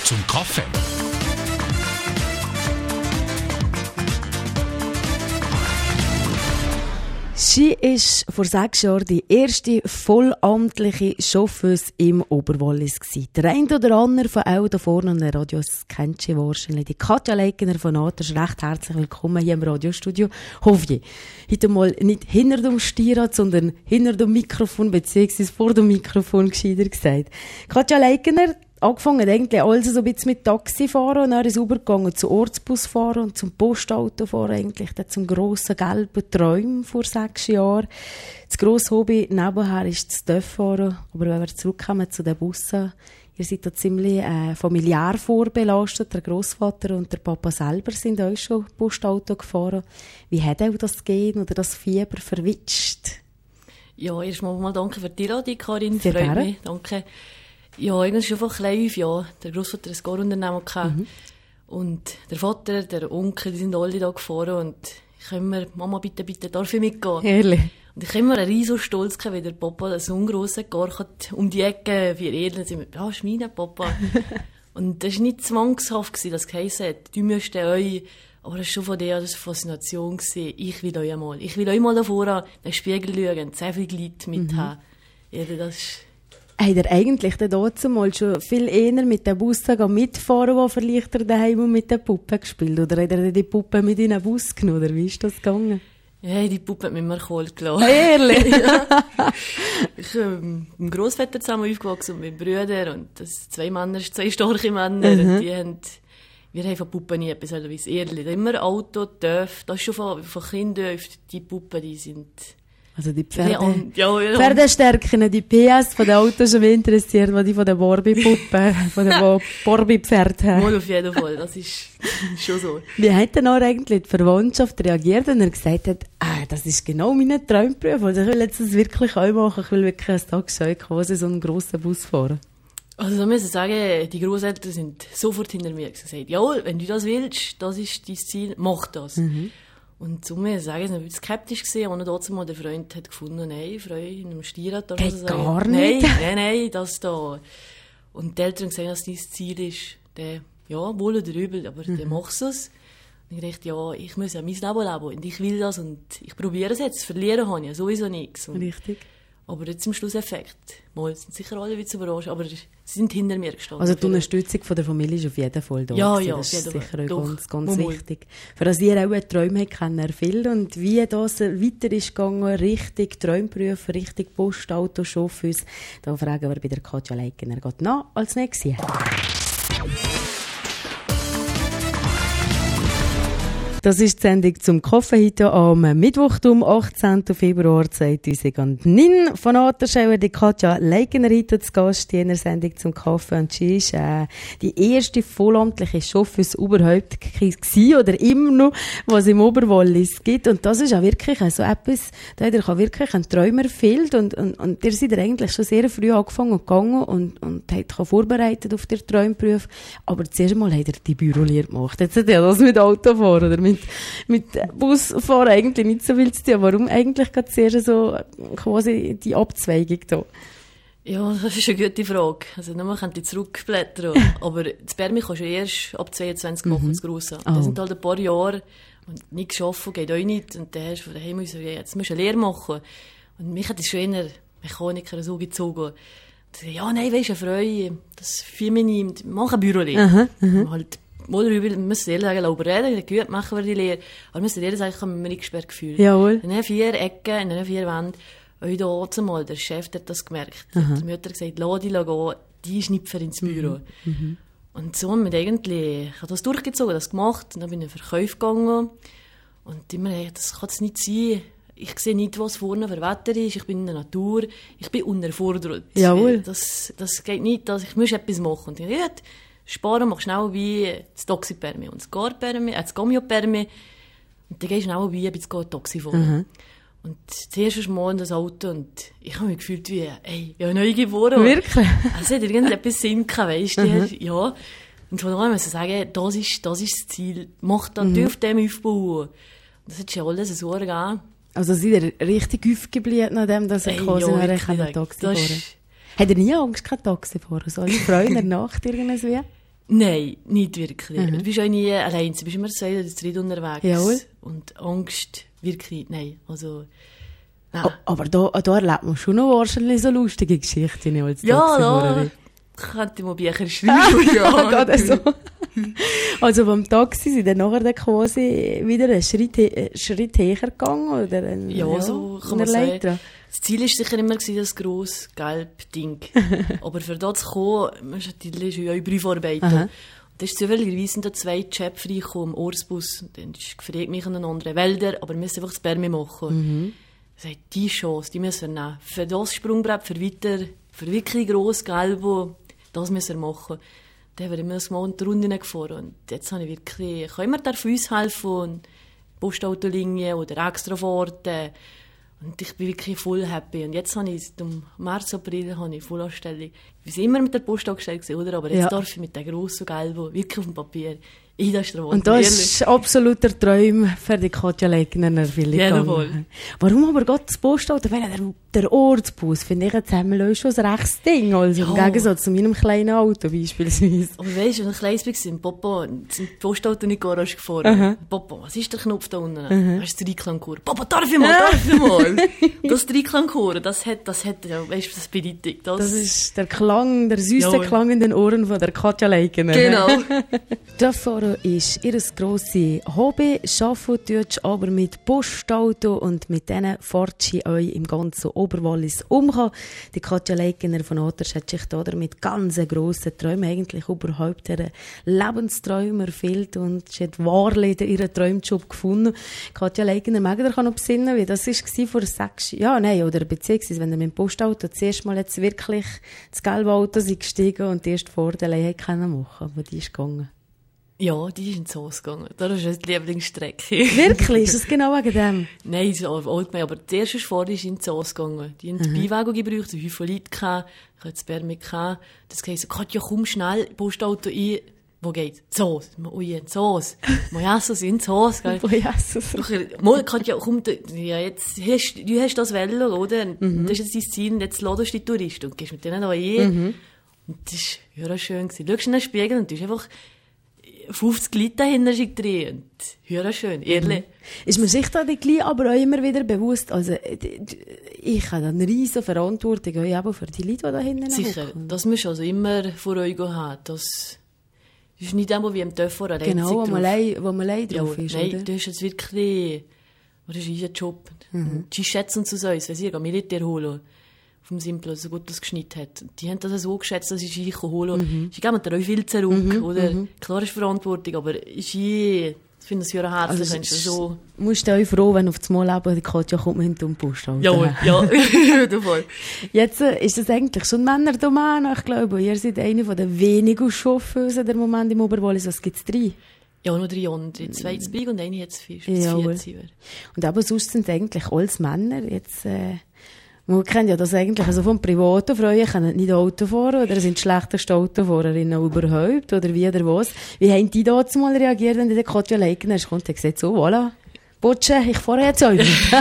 zum Kaffee. Sie ist vor 6 Jahren die erste vollamtliche Chauffeuse im Oberwallis gewesen. Der eine oder andere von euch da vorne an den Radios kennt sie wahrscheinlich. Die Katja Leikener von Naters, recht herzlich willkommen hier im Radiostudio Hovje. Heute mal nicht hinter dem Steuerrad, sondern hinter dem Mikrofon, beziehungsweise vor dem Mikrofon, gescheiter gesagt. Katja Leikener, angefangen eigentlich alles so ein bisschen mit Taxifahren und dann ist es übergegangen zu Ortsbusfahren und zum Postautofahren, eigentlich dann zum grossen gelben Träumen vor 6 Jahren. Das grosse Hobby nebenher ist das Töfffahren, aber wenn wir zurückkommen zu den Bussen, ihr seid da ziemlich familiär vorbelastet. Der Grossvater und der Papa selber sind auch schon Postauto gefahren. Wie hat auch das Gehen oder das Fieber verwitscht? Ja, erstmal danke für die Einladung, Karin. Sehr Freut gerne. mich. Danke. Ja, eigentlich schon vor 5 Jahren. Der Grossvater hat ein Gar-Unternehmen gehabt. Und der Vater, der Onkel, die sind alle da gefahren. Und ich habe immer, Mama, bitte, darf ich mitgehen? Ehrlich? Und ich habe immer einen riesen Stolz gehabt, wie der Papa so einen grossen Gar um die Ecke für Erden. Und ich ja, ist mein Papa. Und das war nicht zwangshaft, das geheißen hat, du müsst euch, aber das war schon von der das Faszination gewesen. Ich will euch mal da vorne in den Spiegel schauen, sehr viele Leute mit haben. Ja, das ist... Habt ihr eigentlich dazu mal schon viel eher mit den Bussen mitfahren, die vielleicht daheim und mit den Puppen gespielt? Oder habt ihr die Puppen mit in den Bus genommen? Oder wie ist das gegangen? Ja, die Puppe hat mich immer kalt gelassen. Ehrlich? Ja. Ich bin mit dem Grossvater zusammen aufgewachsen und mit meinen Brüdern. Und das 2 Männer, 2 starke Männer. Und wir haben von Puppen nie etwas, also ehrlich. Immer Auto, Töff, das ist schon von Kindern, die Puppen, die sind... Also die Pferdestärken, die PS von den Autos schon mehr interessiert, als die von den Barbie-Puppen, von den Barbie-Pferden. Wohl auf jeden Fall, das ist schon so. Wie hat denn auch eigentlich die Verwandtschaft reagiert, wenn er gesagt hat, das ist genau mein Traumberuf, also ich will jetzt das wirklich auch machen, ich will wirklich ein Taxi quasi so einen grossen Bus fahren? Also da muss ich sagen, die Grosseltern sind sofort hinter mir gesagt, jawohl, wenn du das willst, das ist dein Ziel, mach das. Und zu mir sagen, ich war ein bisschen skeptisch gewesen, und dazu mal der Freund hat gefunden, nein, Frau, in einem Steuerrad darf das gar nicht. Nein, das da. Und die Eltern sagen, dass dein Ziel ist, der, ja, wohl oder übel, aber der macht es. Und ich dachte, ja, ich muss ja mein Leben leben und ich will das und ich probiere es jetzt. Verlieren habe ich ja sowieso nichts. Und richtig. Aber jetzt im Schlusseffekt, mal sind sicher alle wieder überrascht, aber sie sind hinter mir gestanden. Also die Unterstützung von der Familie ist auf jeden Fall da. Ja, das ist sicher ganz, ganz Mal. wichtig. Für das ihr auch Träume habt, können erfüllen. Und wie das weiter ist gegangen, richtig Traumberuf, richtig Postauto, Chauffeuse, da fragen wir bei der Katja Leikener. Geht nach als nächstes. Das ist die Sendung zum Kaffee heute am Mittwoch, am 18. Februar 2009. Von Naters die Katja Leikener heute zu Gast in einer Sendung zum Kaffee. Und sie ist die erste vollamtliche Chauffeuse überhaupt gewesen, oder immer noch, was es im Oberwallis gibt. Und das ist auch wirklich so etwas, da hat er wirklich einen Träumer erfüllt. Und ihr seid eigentlich schon sehr früh angefangen und gegangen und hat vorbereitet auf den Traumberuf. Aber zuerst einmal hat er die Bürolehre gemacht. Jetzt hat er das mit Autofahren oder mit Busfahren eigentlich nicht so viel zu tun. Warum eigentlich gerade zuerst so quasi die Abzweigung da? Ja, das ist eine gute Frage. Also, nochmal könnte ich zurückblättern. Aber das Permi kannst du erst ab 22 machen, das Grosse. Das sind halt ein paar Jahre und nichts arbeiten geht auch nicht. Und dann hast du von daheim gesagt, jetzt musst du eine Lehre machen. Und mich hat das schon eher Mechaniker so gezogen. Und ich ja, nein, weisst du, eine Frau, das für mich nicht, mach eine Bürolehre. Halt, oder übel, wir müssen ehrlich sagen, lauber reden, gut, machen wir die Lehre. Aber wir müssen ehrlich sagen, ich habe mich nicht gesperrt gefühlt. Jawohl. In den 4 Ecken, in den 4 Wänden, auch da mal, der Chef hat das gemerkt. Die Mutter hat gesagt, lass die gehen, die ist nicht für ins Büro. Und so haben wir eigentlich, ich habe das durchgezogen, das gemacht, und dann bin ich in den Verkauf gegangen. Und immer, das kann es nicht sein. Ich sehe nicht, was vorne für Wetter ist, ich bin in der Natur, ich bin unterfordert. Jawohl. Das geht nicht, ich muss etwas machen. Und ich dachte, sparen, mach schnell wie das Taxi-Permi und das Gar-Permi, das Gamio-Permi. Und dann gehst du schnell wie bis Taxi fahren. Und zuerst Mal in das Auto und ich habe mich gefühlt wie, ey, ich habe neu geboren. Wirklich? Es hat irgendetwas Sinn gehabt, weisst du? Ja. Und von daher muss ich sagen, das ist das Ziel. Mach das auf dem aufbauen. Und das hat schon alles so gegeben. Also seid ihr richtig aufgeblieben, nachdem dass er quasi Taxi fahren? Hat er nie Angst gehabt, Taxi fahren? So alle Freunde nach irgendwas wie? Nein, nicht wirklich. Du bist auch nie allein. Du bist immer zu zweit oder zu dritt unterwegs. Jawohl. Und Angst, wirklich, nein. Also, nein. Aber da erlebt man schon noch wahrscheinlich so lustige Geschichten als da könnte ich mal Bücher schreiben. Ja, gerade so. Also beim Taxi sind dann nachher quasi wieder einen Schritt höher gegangen? Oder so kann man sagen. Das Ziel war sicher immer das grosse, gelbe Ding. Aber für das zu kommen, musst du natürlich schon Briefe vorarbeiten. Und da ist zufälligerweise da 2 Chefs reingekommen im Orsbus. Und dann fragt mich an anderen Wälder, aber wir müssen einfach das Bärmi machen. Er sagt, die Chance, die müssen wir nehmen. Für das Sprungbrett, für wirklich gross, gelb, das müssen wir machen. Dann haben wir immer mal unter Runden gefahren. Und jetzt habe ich wirklich, kann immer von uns helfen. Und Postautolinien oder Extrafahrten. Und ich bin wirklich voll happy. Und jetzt habe ich, im März, April, habe ich Vollanstellung. Ich war immer mit der Post angestellt, oder? Aber jetzt darf ich mit der grossen Gelben, wirklich auf dem Papier, in der Straße. Und das ist absoluter Traum für die Katja Legner natürlich. Jawohl. Warum aber gerade das Postauto? Der Ortsbus, finde ich jetzt einmal schon ein rechtes Ding. Also im Gegensatz zu meinem kleinen Auto beispielsweise. Aber weisst du, als ich klein war, Papa, sind die Postauto in die Garage gefahren. Papa, was ist der Knopf da unten? Hast du den Dreiklangchor? Papa, darf ich mal? Das Dreiklangchor, das hat, ja, weisst du, das bedeutet. Das ist der Klang, der süße Klang in den Ohren von der Katja Legner. Genau. Fahren ist ihr grosses Hobby. Arbeiten tut aber mit Postauto und mit denen fährt sie euch im ganzen Oberwallis umgehen. Die Katja Legner von Ottersch hat sich da mit ganz grossen Träumen eigentlich überhaupt ihren Lebensträume erfüllt und sie hat wahrlich ihren Traumjob gefunden. Katja Legner, mag ihr noch besinnen, wie das war vor 6 Jahren? Oder beziehungsweise, wenn ihr mit dem Postauto zuerst mal jetzt wirklich das gelbe Auto gestiegen und die erste Vorderleihe machen, aber die ist gegangen. Ja, die ist in Zoos gegangen. Das ist die Lieblingsstrecke. Wirklich? Ist das genau wegen dem? Nein, so Oldmay. Aber die erste Vorder ist in Zoos gegangen. Die haben die Beiwagen gebraucht, so viele Leute gehabt. Ich hatte das Bärmi gehabt. Das heisst so, Katja, komm schnell, Postauto ein. Wo geht's? Zoos. Ui, in Zoos. Mojasos in Zoos, gell? Mojasos. Katja, komm, ja, jetzt du hast das Velo, oder? Das ist jetzt dein Ziel, und jetzt ladest du die Touristen und gehst mit denen da ein. Und das war ja schön gewesen. Du schaust in den Spiegel und du hast einfach 50 Leute dahinter drin. Und höher schön, ehrlich. Ist man sich da gleich aber auch immer wieder bewusst, also ich habe eine riesige Verantwortung auch für die Leute, die da hinten sicher, das musst du also immer vor Augen haben. Das ist nicht immer wie im Töpfer allein. Genau, wo man allein drauf ist, nein, oder? du hast jetzt wirklich, das ist unser Job. Die schätzen uns aus, wenn sie Militär holen. Vom Simpel, so gut das geschnitten hat. Die haben das so geschätzt, dass ich holen. Sie geben dir auch viel zurück, oder? Klar ist Verantwortung, aber ich finde es ja herzlich, wenn du so... Musst du auch froh, wenn auf das Mal die Katja kommt mit dem Post. Ja, voll. Jetzt ist das eigentlich schon Männerdomäne, ich glaube. Ihr seid eine der wenigen Chauffeuse der Moment im Oberwallis. Was gibt es 3? Ja, noch 3 andere. 2 jetzt Big und eine jetzt 4. Und aber sonst sind eigentlich alles Männer. Jetzt... Man kennt ja das eigentlich, also von privaten Frauen können nicht Auto fahren oder sind die schlechtesten Autofahrerinnen überhaupt oder wie oder was. Wie haben die da mal reagiert, wenn die Katja Legner kommt und gesagt, so, voilà, Butsche, ich fahre jetzt auch.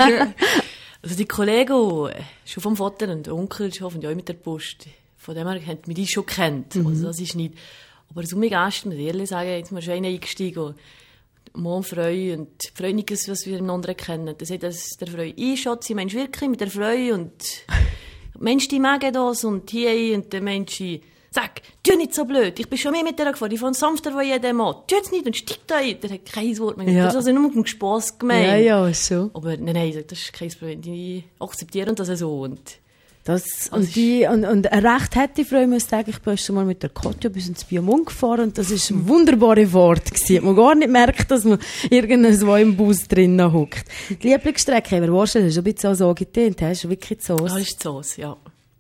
Also die Kollegen, schon vom Vater und Onkel, arbeiten ja auch mit der Post. Von dem her haben wir die schon kennt. Also das ist nicht. Aber so mir Gäste, muss ich ehrlich sagen, jetzt mal schon einer eingestiegen. Mann, Frau und Frau nicht, was wir einander kennen. Dann sagt der Frau, ich Schatzi, meinst du wirklich mit der Frau und Mensch, die mögen das und hier und der Mensch, sag, tu nicht so blöd, ich bin schon mehr mit der gefahren, ich fahre sanfter von jedem Mann, tu jetzt nicht und steig da ein. Der hat kein Wort mehr. Ja. Das ist also nur mit dem Spass gemeint. Ja, so. Aber nein, das ist kein Problem, die akzeptieren das so und und recht hätte die Frau müssen sagen, ich bin schon mal mit der Katja bis ins Biomund gefahren und das ist eine wunderbare Fahrt gewesen. Man gar nicht merkt, dass man irgendwo im Bus drinnen hockt. Die Lieblingsstrecke haben wir wahrscheinlich schon ein bisschen so getönt, hast du wirklich Zoos? Das ist Zoos, ja.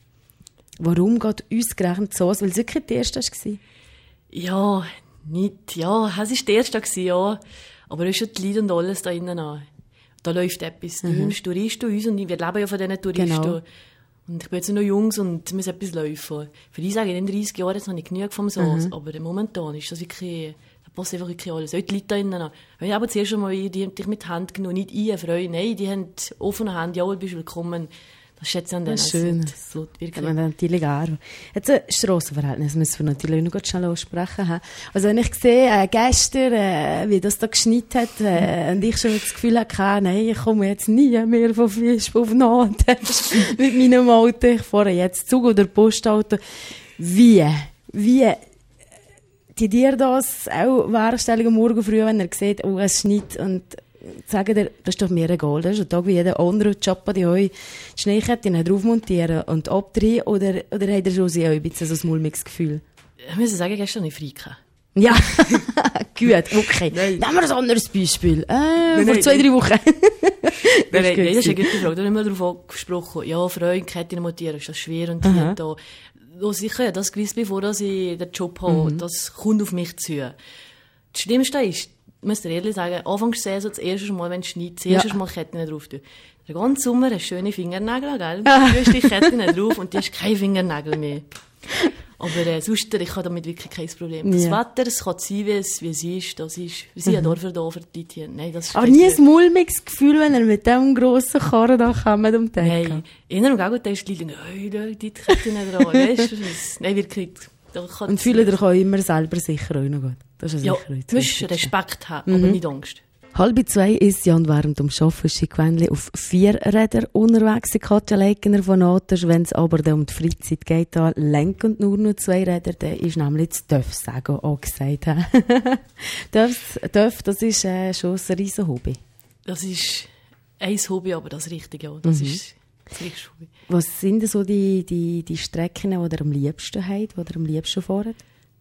Warum geht uns gerechnet Zoos? Weil es wirklich die erste war? Ja, nicht, ja, es war die erste, ja. Aber es ist schon die Leute und alles da innen an. Da läuft etwas. Du hörst Touristen uns und wir leben ja von diesen Touristen. Genau. Und ich bin jetzt noch Jungs und muss etwas laufen. Für die sage ich, in 30 Jahren jetzt habe ich genug vom Soos. Aber momentan ist das wirklich, da passt einfach wirklich alles. Auch die Leute da innen. Wenn ich aber zuerst einmal, die haben dich mit Hand genommen, nicht eine Frau, nein, die haben offene Hände, ja, du bist willkommen. Das schätze ich an denen. Das ist schön. Wirklich. Wenn man natürlich auch. Jetzt ein Strassenverhältnis müssen wir natürlich noch schnell ansprechen. Also wenn ich sehe, gestern, wie das da geschneit hat, und ich schon das Gefühl hatte, nein, ich komme jetzt nie mehr von Fisch auf Naht mit meinem Auto. Ich fahre jetzt Zug oder Postauto. Wie die dir das auch werkstellig am Morgen früh, wenn er sieht, oh, es schneit und sagen dir, das ist doch mir egal, das ist ein Tag wie jeder andere Job, die heute die Schneeketten drauf montieren und abdrehen, oder hat er schon auch ein bisschen so ein mulmiges Gefühl? Ich muss sagen, gestern nicht frei gehabt. Ja, gut, okay. Nehmen wir ein anderes Beispiel. Vor 2-3 Wochen. Das ist eine gute Frage. Da haben wir darauf angesprochen. Ja, Freude, Ketten montieren, ist das schwer und hier und da. Ja, sicher, ja, das gewiss, bevor ich den Job habe, das kommt auf mich zu. Das Schlimmste ist, ich muss dir ehrlich sagen, Anfangssaison, das erste Mal, wenn es schneit, das erste Mal Ketten drauf tun. Den ganzen Sommer hast du schöne Fingernägel, gell? Du hast die Ketten drauf und du hast keine Fingernägel mehr. Aber sonst, ich habe damit wirklich kein Problem. Das Wetter, es kann sein, wie es ist. Das ist, wir sind ja da für die Tiere. Nein, das ist aber nie ein mulmiges Gefühl, wenn er mit diesem grossen Karren da kommt um die Ecke. Nein, in einem Gegenteil ist die Leute, die Ketten dran, weißt du? Nein, wirklich. Und fühlen dich auch immer selber sicher auch noch gut. Das ist ja, du musst Respekt haben, aber nicht Angst. 1:30 ist Jan während dem Arbeiten ist Quäntli auf 4 Rädern unterwegs. Katja Leikener von Naters, wenn es aber um die Freizeit geht, da lenken nur noch 2 Räder, dann ist nämlich das Dörf-Sagen angesagt. Dörf, das ist schon ein riesen Hobby. Das ist ein Hobby, aber das Richtige, ja. Das ist das richtige Hobby. Was sind so die Strecken, die ihr am liebsten habt, die ihr am liebsten fahrt?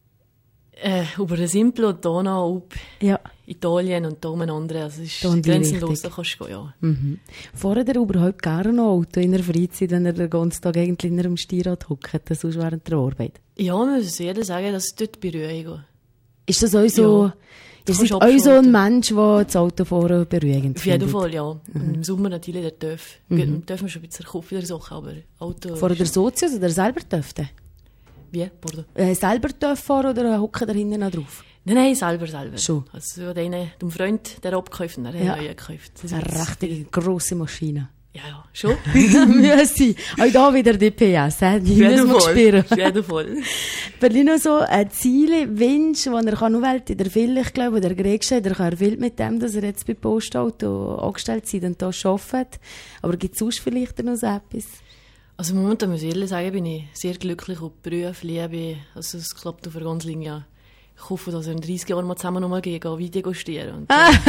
Über den Simplo und Donau, ja. Italien und da umeinander. Also es ist grenzenlos, da kannst du gehen, ja. Fahrt ihr überhaupt gerne noch Auto in der Freizeit, wenn ihr den ganzen Tag eigentlich in einem Stierrad hockt, sonst während der Arbeit? Ja, man muss jeder sagen, dass es dort Beruhigung ist. Das euch so... Ja. Ihr seid auch so ein Mensch, der das Autofahren beruhigend findet? Auf jeden Fall, ja. Und im Sommer natürlich der TÜV. Dürfen wir schon ein bisschen Kopf wieder suchen, aber Auto... Fahrt ihr Sozius oder selber dürfte? Wie? Pardon? Selber TÜV fahren oder hocken da hinten noch drauf? Nein, selber. Schon? Also dem Freund, der abgekauft, der hat neue gekauft. Das ist eine richtig grosse Maschine. Ja, schon. Müsse. Auch da wieder die PS, die müssen wir spüren. Auf jeden Fall. Berlin noch so Ziele, Wünsche, die er noch wählt in der Ville, ich glaube, der Gregstein, der kann erfüllt mit dem, dass er jetzt bei Postauto angestellt ist und hier arbeitet. Aber gibt es sonst vielleicht noch so etwas? Also momentan muss ich ehrlich sagen, bin ich sehr glücklich auf Beruf, Liebe. Also es klappt auf einer ganz langen Jahr. Ich hoffe, dass wir in 30 Jahren mal zusammen nochmal gehen, Video stieren.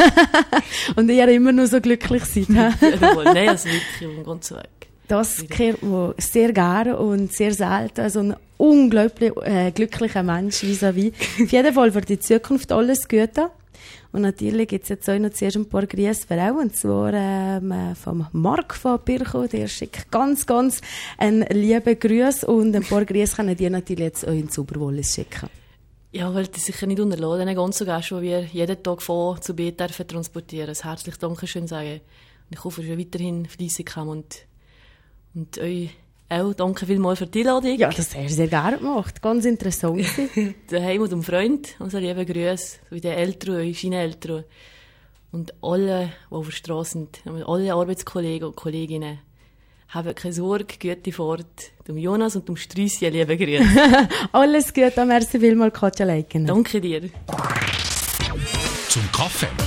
Und ihr immer noch so glücklich seid. Nein, also wirklich auf dem ganzen Weg. Das gehört mir sehr gerne und sehr selten. Also ein unglaublich glücklicher Mensch vis-à-vis. Auf jeden Fall für die Zukunft alles Gute. Und natürlich gibt es jetzt auch noch zuerst ein paar Grüße für auch, und zwar vom Marc von Birchow, der schickt ganz, ganz einen lieben Gruß, und ein paar Grüße können die natürlich jetzt auch ins Oberwallis schicken. Ja, weil das sicher nicht unterlassen, den ganzen Gästen, die wir jeden Tag von zu B dürfen transportieren. Ein herzliches Dankeschön sagen. Und ich hoffe, ihr weiterhin fleissig haben und euch auch danke vielmals für die Einladung. Ja, das hast du sehr gerne gemacht. Ganz interessant. Daheim und dem Freund, also liebe Grüße, wie den Eltern, eure Eltern. Und alle, die auf der Straße sind, alle Arbeitskollegen und Kolleginnen. Haben keine Sorge, gute Fahrt. Dem Jonas und dem Strüssi, liebe Grüße. Alles Gute, merci vielmals, Katja Leikener. Danke dir. Zum Kaffee.